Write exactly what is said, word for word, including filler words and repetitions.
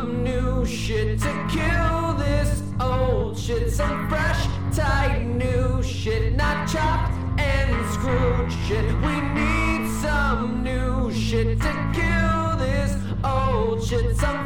some new shit to kill this old shit. Some fresh, tight, new shit, not chopped and screwed shit. We need some new shit to kill this old shit. Some